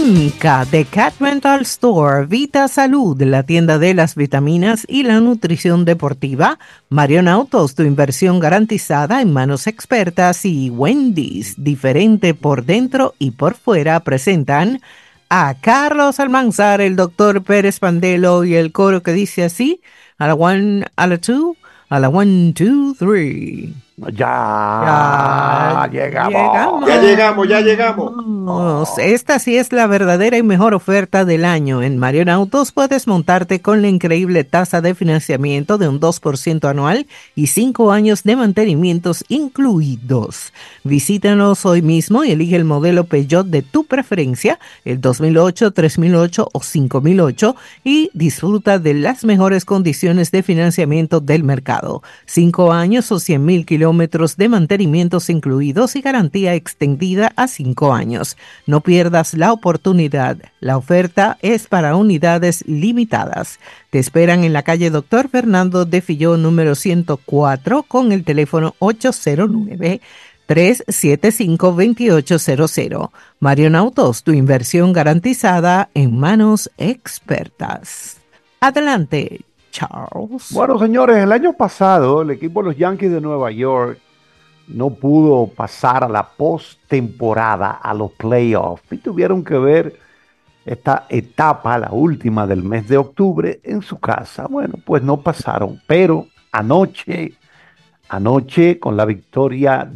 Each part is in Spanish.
MK de Cat Rental Store, Vita Salud, la tienda de las vitaminas y la nutrición deportiva, Marion Autos, tu inversión garantizada en manos expertas, y Wendy's, diferente por dentro y por fuera, presentan a Carlos Almanzar, el doctor Pérez Pandelo y el coro que dice así: a la one, a la two, a la one, two, three. Ya llegamos. Ya llegamos. Esta sí es la verdadera y mejor oferta del año. En Marion Autos puedes montarte con la increíble tasa de financiamiento de un 2% anual y 5 años de mantenimientos incluidos. Visítanos hoy mismo y elige el modelo Peugeot de tu preferencia, el 2008, 3008 o 5008, y disfruta de las mejores condiciones de financiamiento del mercado. 5 años o 100,000 kilómetros de mantenimientos incluidos y garantía extendida a 5 años. No pierdas la oportunidad. La oferta es para unidades limitadas. Te esperan en la calle Doctor Fernando de Filló, número 104, con el teléfono 809-375-2800. Marion Autos, tu inversión garantizada en manos expertas. Adelante, Charles. Bueno, señores, el año pasado el equipo de los Yankees de Nueva York no pudo pasar a la postemporada, a los playoffs, y tuvieron que ver esta etapa, la última del mes de octubre, en su casa. Bueno, pues no pasaron, pero anoche, con la victoria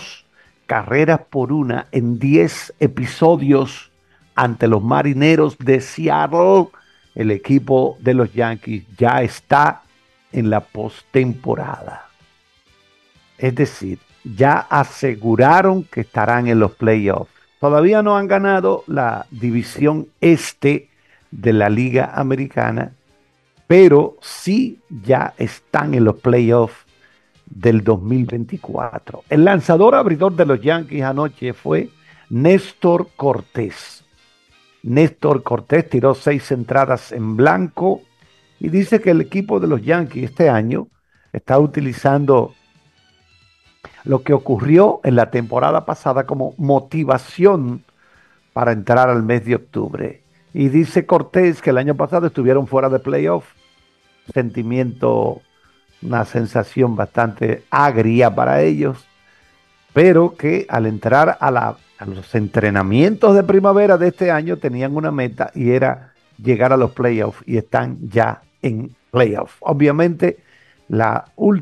2-1 en 10 episodios ante los Marineros de Seattle, el equipo de los Yankees ya está en la postemporada. Es decir, ya aseguraron que estarán en los playoffs. Todavía no han ganado la división este de la Liga Americana, pero sí ya están en los playoffs del 2024. El lanzador abridor de los Yankees anoche fue Néstor Cortés. Néstor Cortés tiró 6 entradas en blanco y dice que el equipo de los Yankees este año está utilizando lo que ocurrió en la temporada pasada como motivación para entrar al mes de octubre. Y dice Cortés que el año pasado estuvieron fuera de playoff, sentimiento, una sensación bastante agria para ellos, pero que al entrar a los entrenamientos de primavera de este año tenían una meta y era llegar a los playoffs, y están ya en playoffs. Obviamente la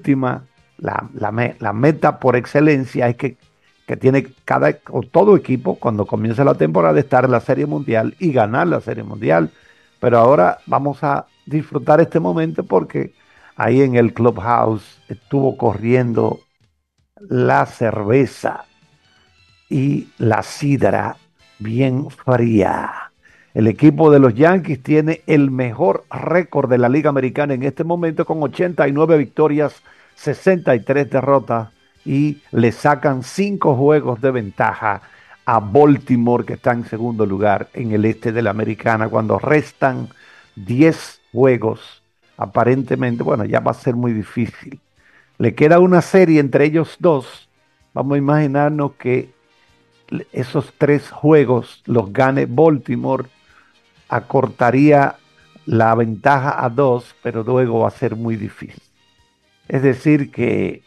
meta por excelencia es que tiene todo equipo cuando comienza la temporada, estar en la Serie Mundial y ganar la Serie Mundial. Pero ahora vamos a disfrutar este momento porque ahí en el clubhouse estuvo corriendo la cerveza y la sidra bien fría. El equipo de los Yankees tiene el mejor récord de la Liga Americana en este momento, con 89 victorias, 63 derrotas, y le sacan 5 juegos de ventaja a Baltimore, que está en segundo lugar en el este de la Americana, cuando restan 10 juegos. Aparentemente, bueno, ya va a ser muy difícil. Le queda una serie entre ellos dos. Vamos a imaginarnos que esos 3 juegos los gane Baltimore, acortaría la ventaja a 2, pero luego va a ser muy difícil. Es decir que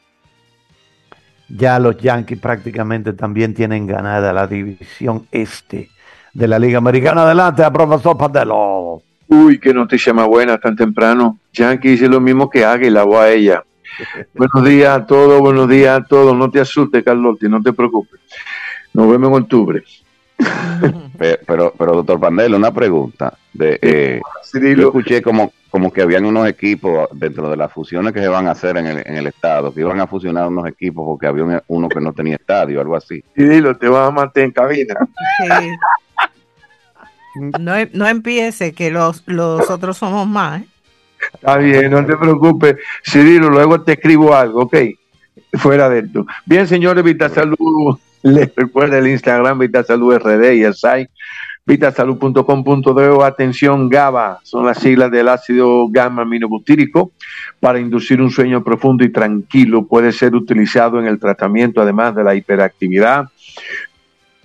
ya los Yankees prácticamente también tienen ganada la división este de la Liga Americana. Adelante, a profesor Pandelo. Uy, qué noticia más buena tan temprano. Yankees dice lo mismo que Águila o a ella. Buenos días a todos, buenos días a todos. No te asustes, Carlotti, no te preocupes. Nos vemos en octubre. Pero doctor Pandelo, una pregunta. Yo escuché como que habían unos equipos dentro de las fusiones que se van a hacer en el estado, que iban a fusionar unos equipos porque había uno que no tenía estadio, algo así. Y dilo, te vas a mantener en cabina. Sí. No empiece, que los otros somos más, ¿eh? Está bien, no te preocupes. Cirilo, luego te escribo algo, ¿ok? Fuera de esto. Bien, señores, VitaSalud, les recuerda el Instagram VitaSalud RD y el site vitasalud.com.do. Atención, GABA, son las siglas del ácido gamma aminobutírico. Para inducir un sueño profundo y tranquilo, puede ser utilizado en el tratamiento, además de la hiperactividad,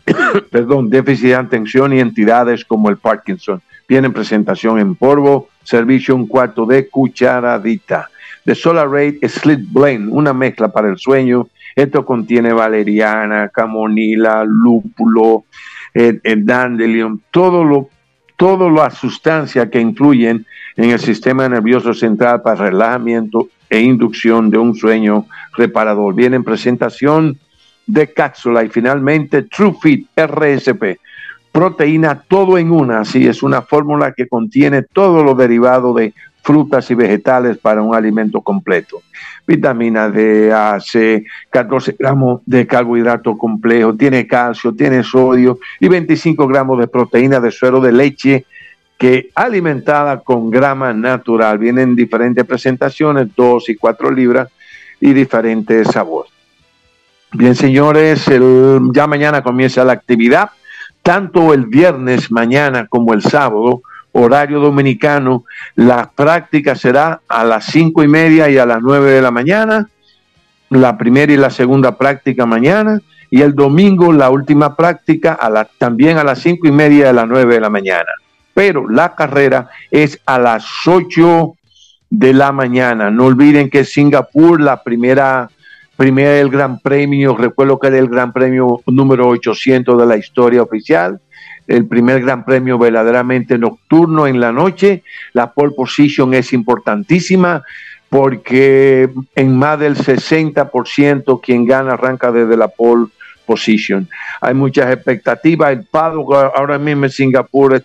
perdón, déficit de atención y entidades como el Parkinson. Viene en presentación en polvo, servicio un cuarto de cucharadita. The Solar Ray Sleep Blend, una mezcla para el sueño. Esto contiene valeriana, camomila, lúpulo, el dandelion, todas las sustancias que influyen en el sistema nervioso central para relajamiento e inducción de un sueño reparador. Viene en presentación de cápsula y finalmente TrueFit RSP, proteína todo en una, así es una fórmula que contiene todos los derivados de frutas y vegetales para un alimento completo. Vitamina D, A, C, 14 gramos de carbohidrato complejo, tiene calcio, tiene sodio y 25 gramos de proteína de suero de leche que alimentada con grama natural. Vienen en diferentes presentaciones, 2 y 4 libras y diferentes sabores. Bien, señores, ya mañana comienza la actividad, tanto el viernes mañana como el sábado, horario dominicano. La práctica será a las 5:30 y a las 9 de la mañana, la primera y la segunda práctica mañana, y el domingo la última práctica también a las 5:30 y a las 9 de la mañana. Pero la carrera es a las 8 de la mañana. No olviden que Singapur, la primera el Gran Premio, recuerdo que era el Gran Premio número 800 de la historia oficial, el primer Gran Premio verdaderamente nocturno en la noche. La pole position es importantísima porque en más del 60% quien gana arranca desde la pole position. Hay muchas expectativas. El paddock ahora mismo en Singapur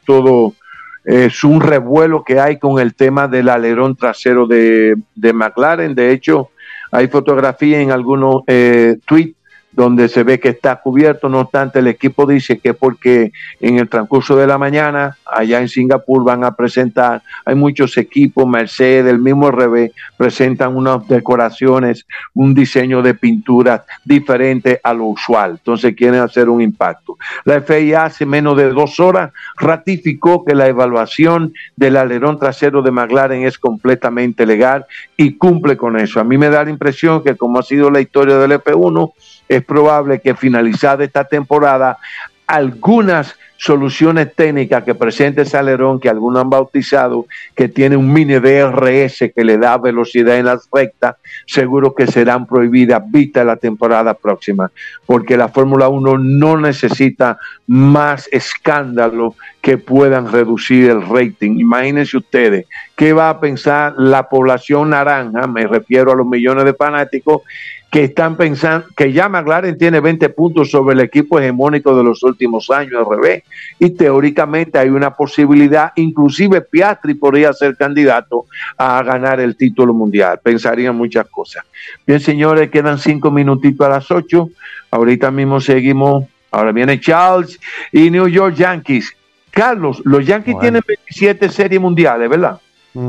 es un revuelo que hay con el tema del alerón trasero de McLaren. De hecho, hay fotografía en algunos tweets donde se ve que está cubierto. No obstante, el equipo dice que porque en el transcurso de la mañana allá en Singapur van a presentar, hay muchos equipos, Mercedes, el mismo RB, presentan unas decoraciones, un diseño de pinturas diferente a lo usual. Entonces quieren hacer un impacto. La FIA hace menos de 2 horas ratificó que la evaluación del alerón trasero de McLaren es completamente legal y cumple con eso. A mí me da la impresión que, como ha sido la historia del F1, es probable que finalizada esta temporada algunas soluciones técnicas que presenta ese alerón, que algunos han bautizado, que tiene un mini DRS que le da velocidad en las rectas, seguro que serán prohibidas vista la temporada próxima, porque la Fórmula 1 no necesita más escándalos que puedan reducir el rating. Imagínense ustedes, ¿qué va a pensar la población naranja? Me refiero a los millones de fanáticos que están pensando que ya McLaren tiene 20 puntos sobre el equipo hegemónico de los últimos años al revés, y teóricamente hay una posibilidad, inclusive Piastri podría ser candidato a ganar el título mundial. Pensarían muchas cosas. Bien, señores, quedan 5 minutitos a las 8. Ahorita mismo seguimos. Ahora viene Charles y New York Yankees. Carlos, los Yankees tienen 27 series mundiales, ¿verdad?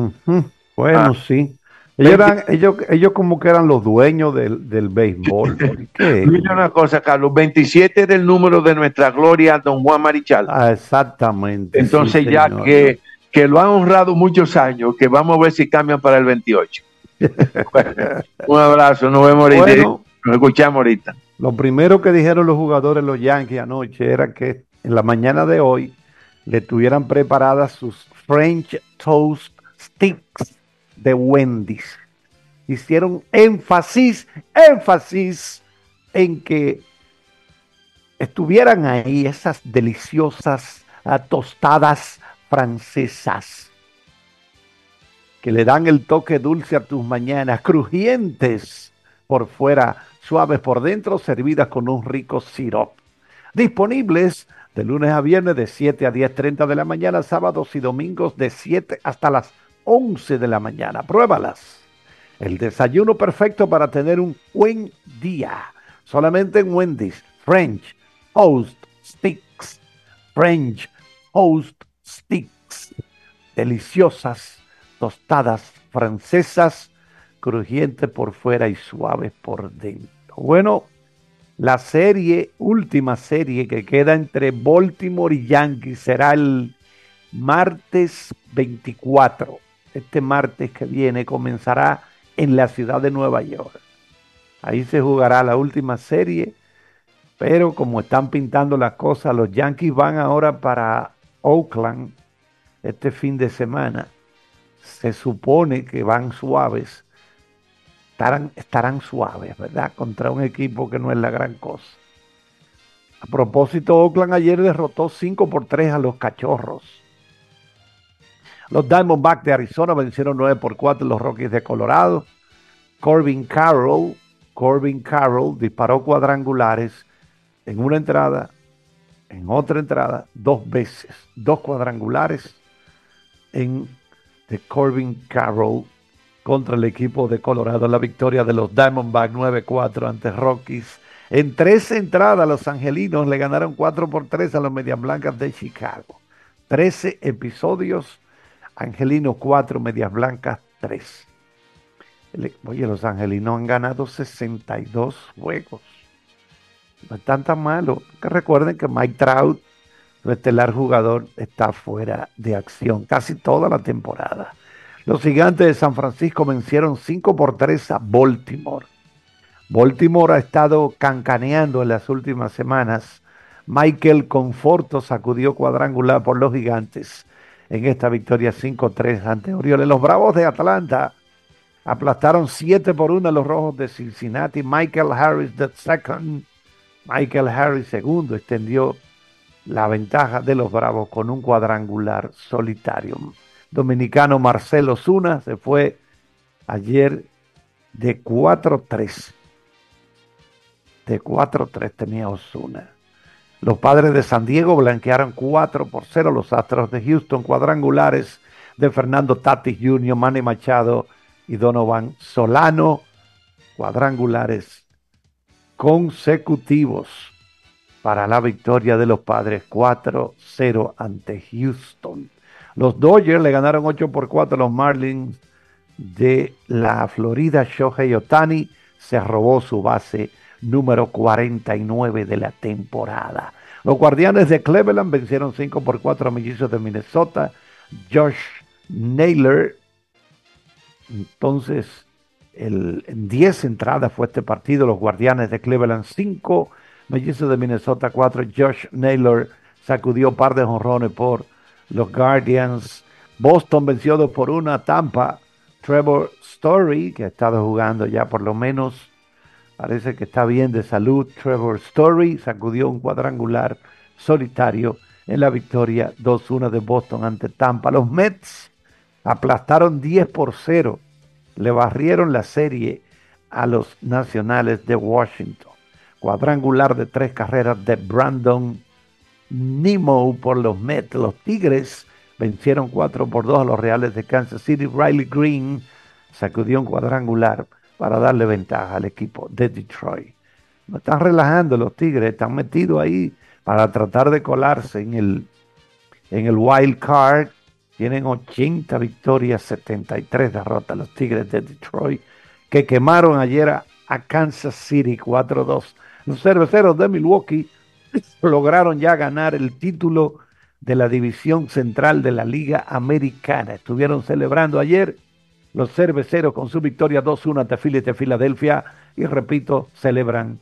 Bueno, sí. Ellos como que eran los dueños del béisbol. Mira una cosa, Carlos, 27 era el número de nuestra gloria, don Juan Marichal. Exactamente. Entonces sí, ya que lo han honrado muchos años, que vamos a ver si cambian para el 28. Bueno, un abrazo, nos vemos ahorita. Bueno, nos escuchamos ahorita. Lo primero que dijeron los jugadores de los Yankees anoche era que en la mañana de hoy le tuvieran preparadas sus French Toast Sticks de Wendy's. Hicieron énfasis en que estuvieran ahí esas deliciosas tostadas francesas que le dan el toque dulce a tus mañanas, crujientes por fuera, suaves por dentro, servidas con un rico sirope. Disponibles de lunes a viernes de 7 a 10:30 de la mañana, sábados y domingos de 7 hasta las 11 de la mañana. Pruébalas. El desayuno perfecto para tener un buen día. Solamente en Wendy's. French Toast Sticks. French Toast Sticks. Deliciosas tostadas francesas, crujientes por fuera y suaves por dentro. Bueno, la última serie que queda entre Baltimore y Yankees será el martes 24. Este martes que viene comenzará en la ciudad de Nueva York. Ahí se jugará la última serie Pero como están pintando las cosas, los Yankees van ahora para Oakland este fin de semana. Se supone que van suaves. Estarán suaves, ¿verdad? Contra un equipo que no es la gran cosa. A propósito, Oakland ayer derrotó 5-3 a los Cachorros. Los Diamondbacks de Arizona vencieron 9-4 a los Rockies de Colorado. Corbin Carroll disparó cuadrangulares en una entrada, en otra entrada, 2 veces. 2 cuadrangulares de Corbin Carroll contra el equipo de Colorado. La victoria de los Diamondbacks 9-4 ante Rockies. En 13 entradas, los angelinos le ganaron 4-3 a los Medias Blancas de Chicago. 13 episodios, angelinos 4, Medias Blancas 3. Oye, los angelinos han ganado 62 juegos. No están tan malos. Que recuerden que Mike Trout, su estelar jugador, está fuera de acción casi toda la temporada. Los Gigantes de San Francisco vencieron 5-3 a Baltimore. Baltimore ha estado cancaneando en las últimas semanas. Michael Conforto sacudió cuadrangular por los Gigantes en esta victoria 5-3 ante Orioles. Los Bravos de Atlanta aplastaron 7-1 a los Rojos de Cincinnati. Michael Harris II extendió la ventaja de los Bravos con un cuadrangular solitario. Dominicano Marcelo Zuna se fue ayer de 4-3. De 4-3 tenía Ozuna. Los Padres de San Diego blanquearon 4-0 los Astros de Houston. Cuadrangulares de Fernando Tatis Jr., Manny Machado y Donovan Solano. Cuadrangulares consecutivos para la victoria de los Padres 4-0 ante Houston. Los Dodgers le ganaron 8-4 a los Marlins de la Florida. Shohei Ohtani se robó su base número 49 de la temporada. Los Guardianes de Cleveland vencieron 5-4 a Mellizos de Minnesota. Josh Naylor, entonces, en 10 entradas fue este partido. Los Guardianes de Cleveland 5, Mellizos de Minnesota 4. Josh Naylor sacudió par de jonrones por los Guardians. Boston venció 2-1 a Tampa. Trevor Story, que ha estado jugando ya por lo menos, parece que está bien de salud. Trevor Story sacudió un cuadrangular solitario en la victoria 2-1 de Boston ante Tampa. Los Mets aplastaron 10-0. Le barrieron la serie a los Nacionales de Washington. Cuadrangular de 3 carreras de Brandon Nimmo por los Mets. Los Tigres vencieron 4-2 a los Reales de Kansas City. Riley Green sacudió un cuadrangular para darle ventaja al equipo de Detroit. No están relajando los Tigres, están metidos ahí para tratar de colarse en el wild card. Tienen 80 victorias, 73 derrotas los Tigres de Detroit, que quemaron ayer a Kansas City 4-2. Los Cerveceros de Milwaukee lograron ya ganar el título de la división central de la Liga Americana. Estuvieron celebrando ayer los Cerveceros con su victoria 2-1 ante Phillies de Filadelfia y, repito, celebran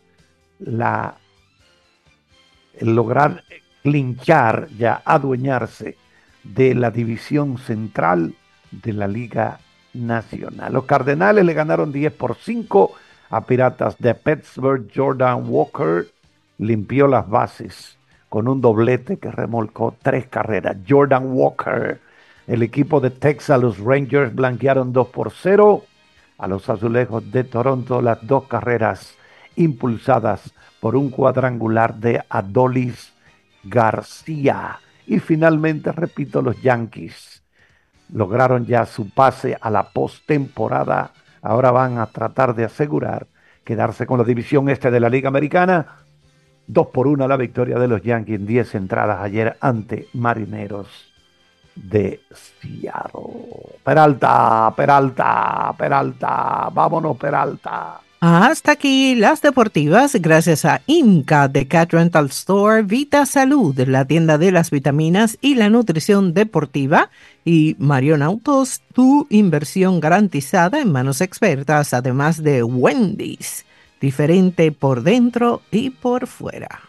el lograr clinchar, ya adueñarse de la división central de la Liga Nacional. Los Cardenales le ganaron 10-5 a Piratas de Pittsburgh. Jordan Walker limpió las bases con un doblete que remolcó 3 carreras. Jordan Walker. El equipo de Texas, los Rangers, blanquearon 2-0 a los Azulejos de Toronto. Las 2 carreras impulsadas por un cuadrangular de Adolis García. Y finalmente, repito, los Yankees lograron ya su pase a la postemporada. Ahora van a tratar de asegurar quedarse con la división este de la Liga Americana. 2-1 la victoria de los Yankees en 10 entradas ayer ante Marineros de Seattle. Peralta, vámonos Peralta. Hasta aquí las deportivas, gracias a Inca de Cat Rental Store, Vita Salud, la tienda de las vitaminas y la nutrición deportiva, y Marion Autos, tu inversión garantizada en manos expertas, además de Wendy's. diferente por dentro y por fuera.